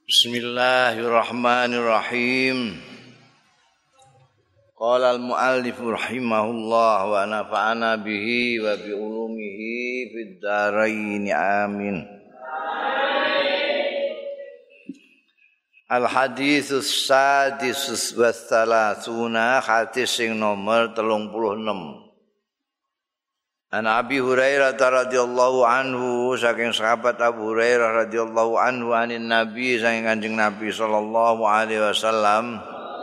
Bismillahirrahmanirrahim. Qala al-muallif rahimahullah wa nafa'ana bihi wa bi ulumihi fid dharain amin. Al-haditsus sadisus wa thalathuna, hadis sing nomor 36. An Abi Hurairah radhiyallahu anhu, saking sahabat Abu Hurairah radhiyallahu anhu, anin Nabi, saking Kanjeng Nabi sallallahu alaihi wasallam.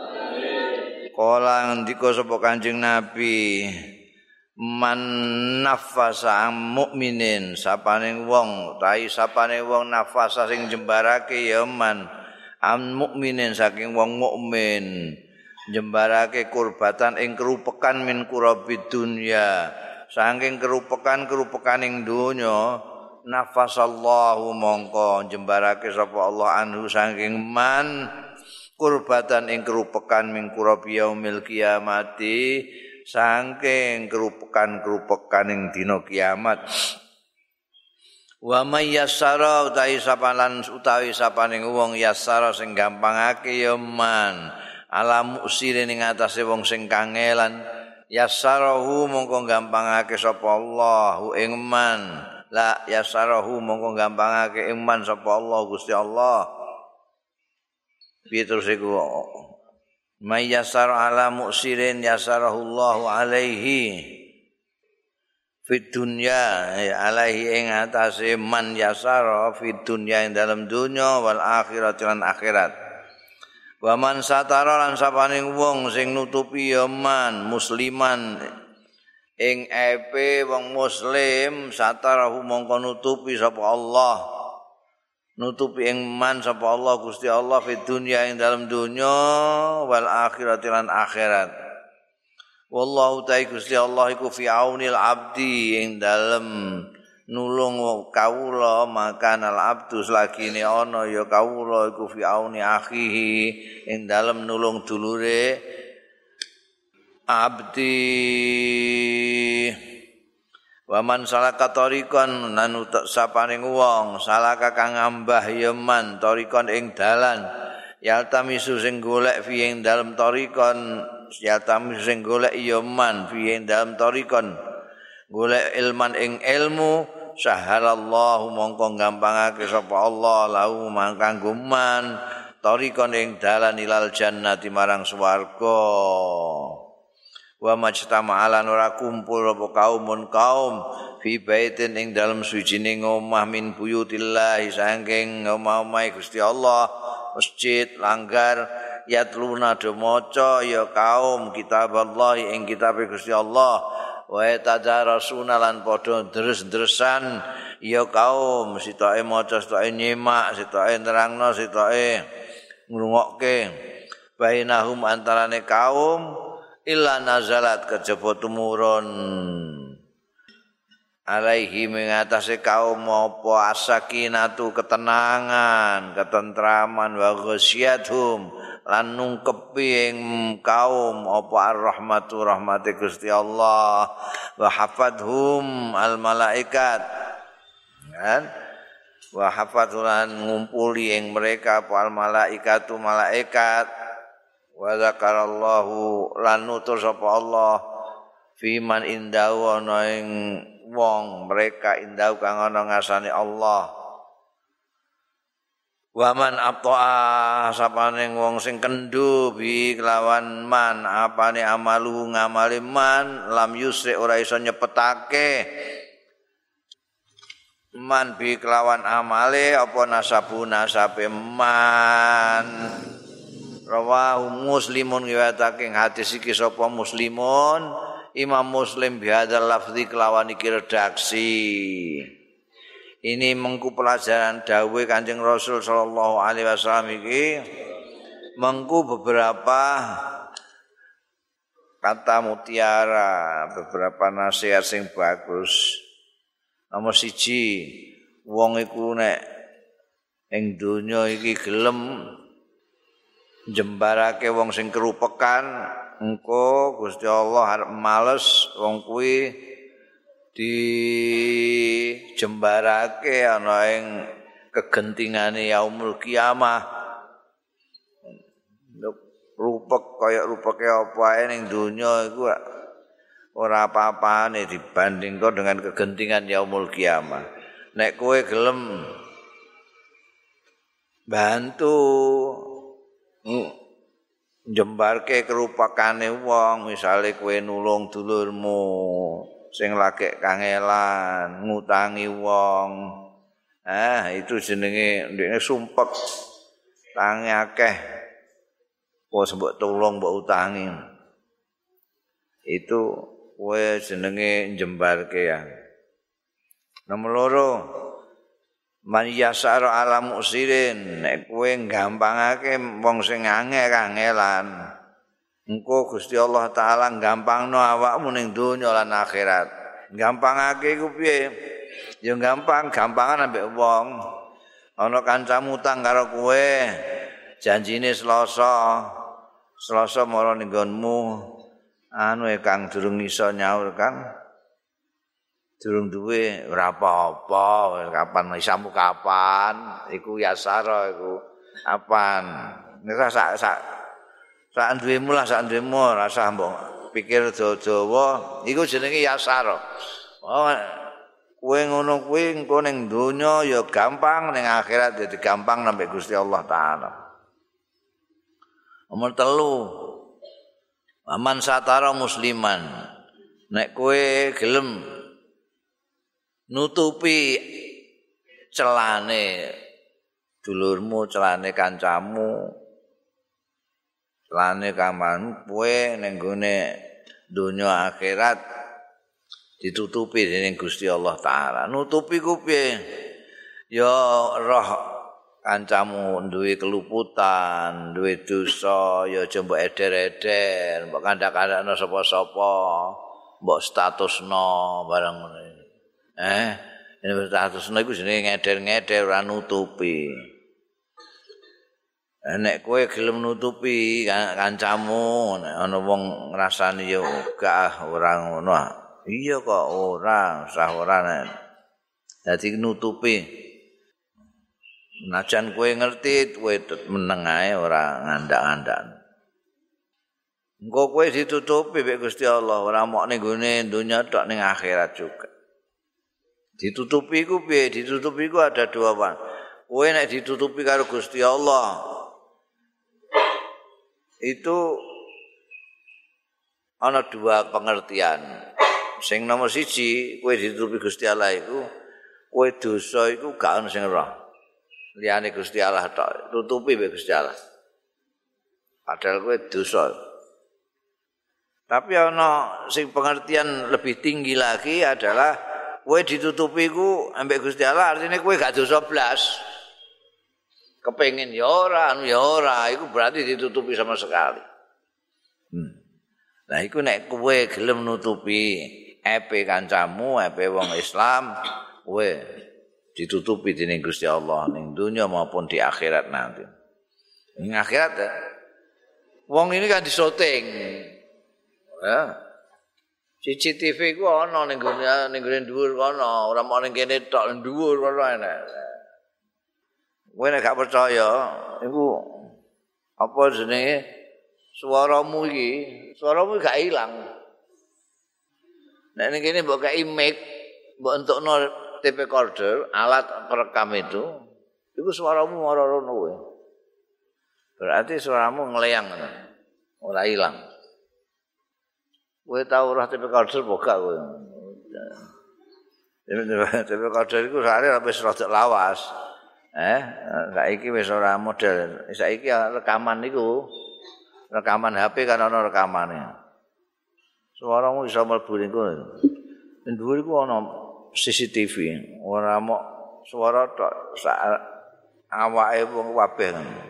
Kala ngendika sapa Kanjeng Nabi, man nafasa mukminin, sapane wong nafasa sing jembarake ya man am mukminin, saking wong mukmin jembarake kurbatan ing kerupekan min kurabid dunya, saking kerupekan ing donya, nafasallahu mongko jembarake sapa Allah anhu saking man kurbatan ing kerupekan min kurabi yaumil kiamati, saking kerupekan ing dina kiamat. Wa may yassara utawi sapaning wong yassara sing gampangake ya man ala muksirin ing atase wong sing kangelan, yassarahu mongko gampangake sapa Allah ing man, la yassarahu mongko gampangake ing man sapa Allah Gusti Allah. Piye terus iku, may yassara ala muksirin yassarahu Allahu alaihi fid dunya, alaihi ing atase man yassara fid dunya ing dalam dunya, wal akhirati lan akhirat. Wa man satara lan sapaning wong sing nutupi ya man musliman ing epe wong muslim, satarahu mongko nutupi sapa Allah, nutupi ing man sapa Allah Gusti Allah fid dunya ing dalam dunya, wal akhirati lan akhirat. Wallahu ta'ala Gusti Allah iku fi aunil abdi, ing dalem nulung kawula, maka al abdu selagine ana ya kawula iku fi auni akhihi, ing dalem nulung dulure abdi. Wa man salaka tariqan, lan sapaning wong salaka kang ngambah ya man tariqan ing dalan, yaltamisu sing golek fi ing dalem tariqan, yaltamisu sing golek ya man fi ing dalem tariqan, golek ilman ing ilmu, sahalallahu mongko gampangake sapa Allah lahu mangkanggo man tariqan ing dalan ilal jannati marang swarga. Wa majtama'alan ora kumpul apa kaum fi baitin ing dalem sujining omah min buyutillahi, saking omah-omah Gusti Allah, masjid, langgar, yatluna do maca ya kaum kitaballahi ing kitabe Gusti Allah, wa tadarasuna lan padha deres-deresan ya kaum, sitoke maca, sitoke nyimak, sitoke nerangno, sitoke ngrungokke, bainahum antarane kaum, illa nazalat kejaba tumurun alaihi mengatasi kaum apa asakinatu ketenangan, ketentraman, wa ghasyiyatuhum lan nungkepi ing kaum apa ar-rahmatu rahmate Gusti Allah, wa hafadhum al malaikat, kan, wa hafadhulan ngumpuli ing mereka apa al malaikatu malaikat, wa zakarallahu lan nutur sapa Allah fiman indahu ana ing wong mereka indahu kang ana ngasane Allah. Wa man abta'a sapaning wong sing kendhu bi kelawan man apane amalu ngamali man, lam yusri ora iso nyepetake man bi kelawan amale apa nasabe man. Rawahu Muslimun, riwayatake hadis iki sapa Muslimun, Imam Muslim bihadzal lafzi kelawan iki redaksi. Ini mengku pelajaran dawuh Kanjeng Rasul sallallahu alaihi wasallam iki, mengku beberapa kata mutiara, beberapa nasihat sing bagus. Nomor 1, wong iku nek ing donya iki gelem jembarake wong sing kerupekan, engko Gusti Allah arep males wong kuwi dijembarake ana ing kegentingane yaumul kiamah. Rupek kaya rupeke apa ae ning donya iku ora apa-apane dibandingkan dengan kegentingan yaumul kiamah. Nek kowe gelem bantu njembarke kerupakane wong, misale kowe nulung dulurmu sing lagi kangelan, ngutangi wong. Itu jenenge ndekne sumpek. Tangi akeh. Kok mbok tulung mbok utangi. Itu kowe jenenge njembarke ya. Nomor loro, man yasara ala musirin, nek kowe gampangake wong sing kangelan. Engko Gusti Allah taala gampangno awakmu ning donya lan akhirat. Gampangake iku piye? Ya gampangan ambek wong. Ana kancamu utang karo kowe, janjine Selasa mara ning nggonmu. Kang durung iso nyaur Kang. Durung duwe ora apa-apa, kapan isamu kapan? Iku yasara iku. Kapan? Nek sak duwemu lah sak duwemu rasa mbok pikir dawa iku jenenge yasara. Kowe ngono kuwi engko ning donya ya gampang ning akhirat ya gampang nambah Gusti Allah taala. Nomor 3. Aman satara musliman. Nek kowe gelem nutupi celane dulurmu, celane kancamu, celane kamanmu, kowe ning gone donya akhirat ditutupi dening Gusti Allah taala. Nutupi ku piye? Ya roh kancamu duwe keluputan, duwe dosa, ya aja mbok eder-eder, mbok kandak-kandakno sapa-sapa, mbok statusno barang ngono. Ini statusno iku jenenge ngeder-ngeder ora nutupi. Nek kowe gelem nutupi kancamu, nek ana wong ngrasani ya gak ora ngono. Iya kok ora, usah ora nek. Dadi nutupi. Najan kowe ngerti, kowe meneng ae ora ngandak-ngandak. Engko kowe ditutupi mek Gusti Allah, ora mok ning gone donya tok ning akhirat juga. Ditutupi iku piye? Ditutupi iku ada dua apa? Kowe nek ditutupi karo Gusti Allah, itu ana dua pengertian. Sing nomor 1, kowe ditutupi Gusti Allah iku, kowe dosa iku gak ono sing roh. Liyane Gusti Allah tok, tutupi mek Gusti Allah. Padahal kowe dosa. Tapi ana sing pengertian lebih tinggi lagi adalah kowe ditutupi iku ambek Gusti Allah artine kowe gak dosa blas. Kepengin ya ora, anu ya ora, iku berarti ditutupi sama sekali. Nah iku nek kowe gelem nutupi epe kancamu, epe wong Islam, kowe ditutupi dening Gusti Allah ning dunya maupun di akhirat nanti. Ning akhirat wong ini kan disoting. Ya. CCTV ku ana ning gone dhuwur kono, ora mau ning kene tok dhuwur kono enak. Kowe nek gak percaya, iku apa jenenge suaramu gak ilang. Nek ning kene mbok kei mic, mbok entukno tape recorder, alat perekam itu suaramu ora rono kowe. Berarti suaramu ngleyang ora ilang. Kowe tau ora tape recorder apa gak kowe? Tape recorder iku sare wis rada lawas. Saiki wis ora model. Saiki rekaman niku rekaman HP kan ana rekamane. Suaramu iso mlebu niku. Ning dhuwur iku ana CCTV, ora mok suara tok sak awake wong kabeh.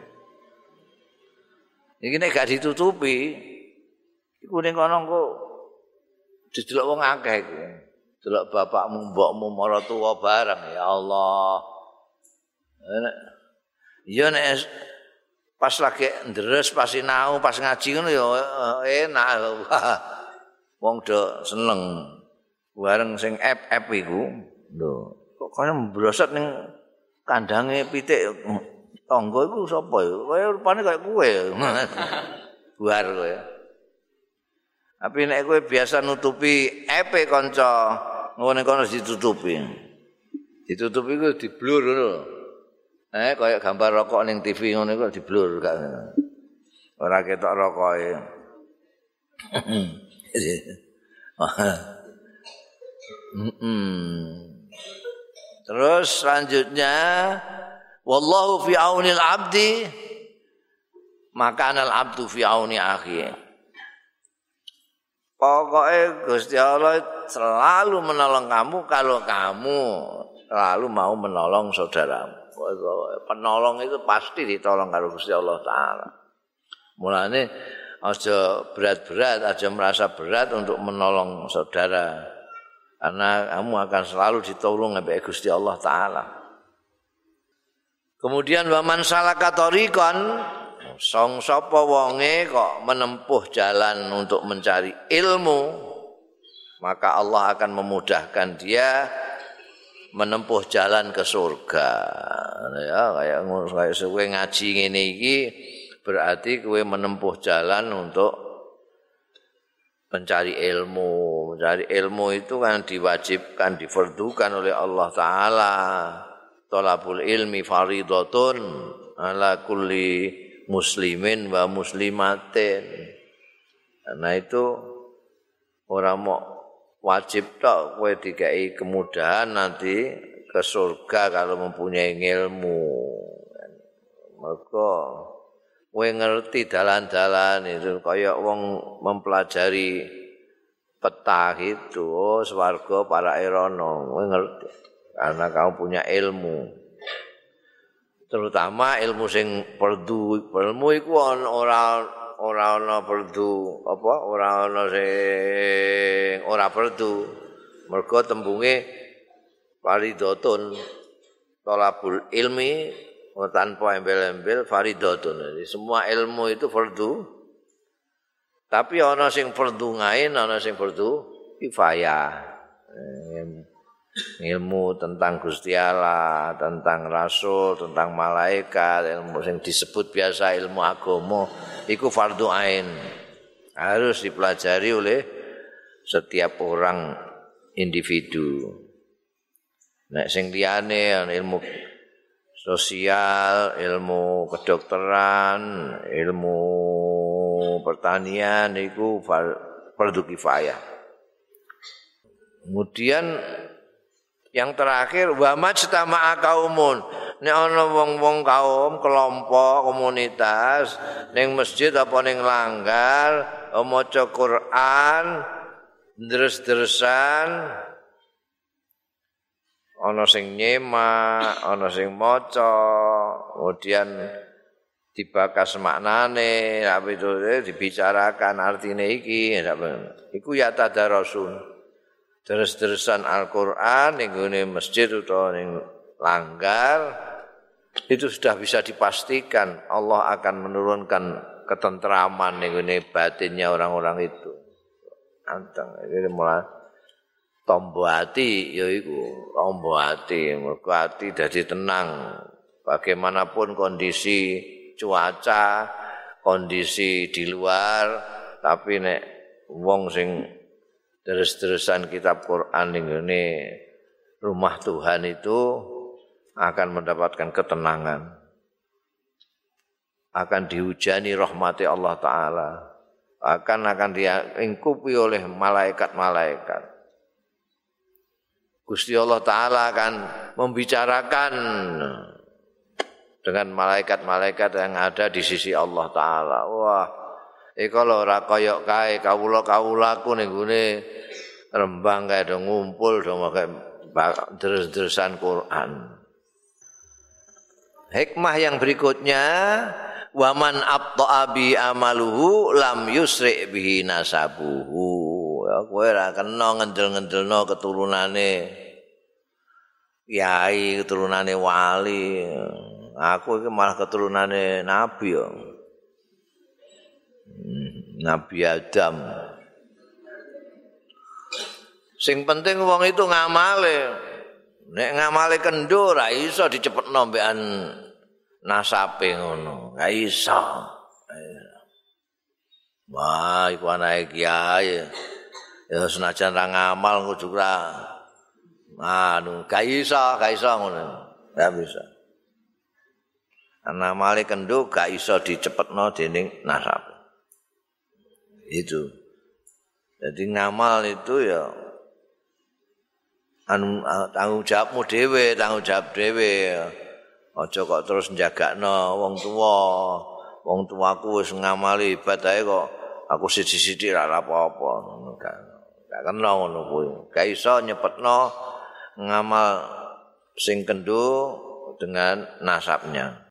Iki nek gak ditutupi, iku ning kono engko didelok wong akeh iku. Delok bapakmu, mbokmu, mara tuwa bareng, ya Allah. Ya nek pas lagi ndres, pas sinau, pas ngaji ngono ya enak. Wong do seneng. Bareng sing app iku lho kok kaya mbrosot ning kandange pitik tangga iku sapa ya? Kaya rupane kaya kowe. Buar kowe. Tapi nek kowe biasa nutupi epe kanca, ngene kono ditutupi. Ditutupi iku diblur ngono. Kaya gambar rokok ning TV ngono iku diblur gak. Ora ketok rokoke. Terus selanjutnya wallahu fi aunil abdi maka anal abdu fi auni akhi. Pokoknya Gusti Allah selalu menolong kamu kalau kamu selalu mau menolong saudaramu. Penolong itu pasti ditolong karo Gusti Allah Ta'ala. Mulane aja berat-berat, aja merasa berat untuk menolong saudara. Karena kamu akan selalu ditolong oleh Gusti Allah Ta'ala. Kemudian waman salaka tariqan song sapa wonge kok menempuh jalan untuk mencari ilmu, maka Allah akan memudahkan dia menempuh jalan ke surga. Ya, kayak kowe ngaji ngene iki berarti kowe menempuh jalan untuk mencari ilmu. Mencari ilmu itu kan diwajibkan, difardukan oleh Allah Ta'ala. Thalabul ilmi faridatun ala kulli muslimin wa muslimatin. Karena itu orang mau wajib tok kowe dikai kemudahan nanti ke surga kalau mempunyai ilmu. Maka kowe ngerti dalan-dalan itu kaya wong mempelajari peta gitu. Oh, swarga para erono, kowe ngerti karena kamu punya ilmu. Terutama ilmu sing perdu, ilmu iku ora ana perdu, apa ora ana sing ora perdu. Mergo tembunge faridatun thalabul ilmi tanpa embel-embel faridatun. Jadi semua ilmu itu fardu. Tapi ana sing fardu ngain, ana sing fardu kifayah. Ilmu tentang Gusti Allah, tentang Rasul, tentang malaikat, ilmu yang disebut biasa ilmu agama, itu fardu ain. Harus dipelajari oleh setiap orang individu. Nek sing liyane ilmu sosial, ilmu kedokteran, ilmu pertanian itu fardu kifayah. Kemudian yang terakhir wa majtama'a qaumun nek ana wong-wong kaum kelompok komunitas ning masjid apa ning langgar maca Quran deres-deresan ana sing nyemak ana sing maca kemudian dibakas maknane apa itu dibicarakan artine iki iku ya tadarasun deres-deresan Al-Qur'an ning gone masjid utawa ning langgar itu sudah bisa dipastikan Allah akan menurunkan ketentraman ning gone batinnya orang-orang itu. Anteng iki mulai tombo ati yaiku tombo ati mergo ati dadi tenang bagaimanapun kondisi cuaca kondisi di luar tapi nek wong sing deres-deresan kitab Quran ini rumah Tuhan itu akan mendapatkan ketenangan. Akan dihujani rahmati Allah Ta'ala. Akan diingkupi oleh malaikat-malaikat. Gusti Allah Ta'ala akan membicarakan dengan malaikat-malaikat yang ada di sisi Allah Ta'ala. Wah, kalau ora kaya kae kawula-kawulaku ning gone Rembang kae do ngumpul do deres-deresan Quran. Hikmah yang berikutnya waman abta'a bi amaluhu lam yusri bihi nasabuhu. Ya kowe ora kena ngendel-ngendelno keturunane kiai, keturunane wali. Aku iki malah keturunane nabi ya. Nabi Adam. Sing penting wong itu ngamale. Nek ngamale kendho ora iso dicepetno mbekan nasabe ngono. Gak iso. Wah, iku anake kiai. Ya senajan ra ngamal kudu ora gak iso ngono. Gak bisa. Ana male kendho gak iso dicepetno dening nasab. Itu. Jadi ngamal itu ya tanggung jawabmu dhewe, tanggung jawab dhewe. Aja kok terus njagakno wong tuwa. Wong tuaku wis ngamali ibadah kok aku sithik-sithik ora apa-apa ngono gak kena ngono kuwi. Gak iso nyepetno ngamal sing kendho dengan nasabnya.